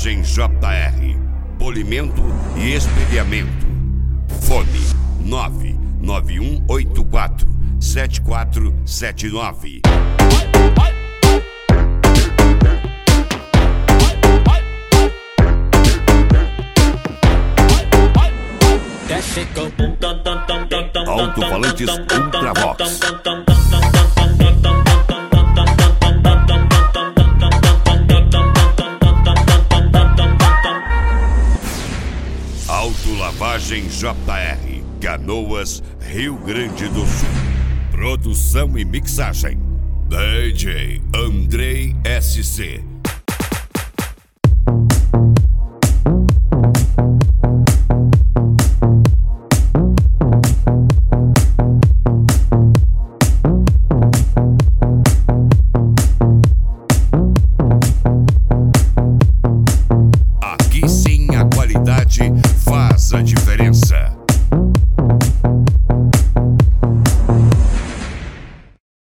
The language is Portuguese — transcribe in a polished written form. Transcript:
Lavagem JR, polimento e espelhamento. Fone 991847479. Alto-falantes Ultravox. Autolavagem JR, Canoas, Rio Grande do Sul. Produção e mixagem DJ Andrei SC. Aqui sim a qualidade faz a diferença.